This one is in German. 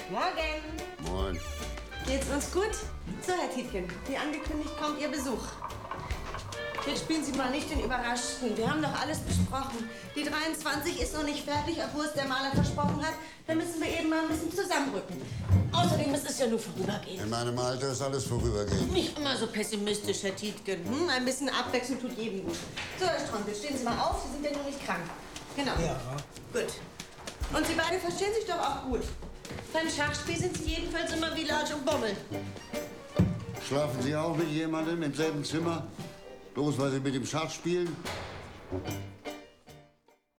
Morgen. Moin. Geht's uns gut? So, Herr Tietgen, wie angekündigt kommt Ihr Besuch. Jetzt spielen Sie mal nicht den Überraschten. Wir haben doch alles besprochen. Die 23 ist noch nicht fertig, obwohl es der Maler versprochen hat. Da müssen wir eben mal ein bisschen zusammenrücken. Außerdem ist es ja nur vorübergehend. In meinem Alter ist alles vorübergehend. Nicht immer so pessimistisch, Herr Tietgen. Ein bisschen Abwechslung tut jedem gut. So, Herr Stromp, stehen Sie mal auf. Sie sind ja nur nicht krank. Genau. Ja. Gut. Und Sie beide verstehen sich doch auch gut. Beim Schachspiel sind Sie jedenfalls immer wie Latsch und Bommel. Schlafen Sie auch mit jemandem im selben Zimmer? Bloß weil Sie mit dem Schach spielen?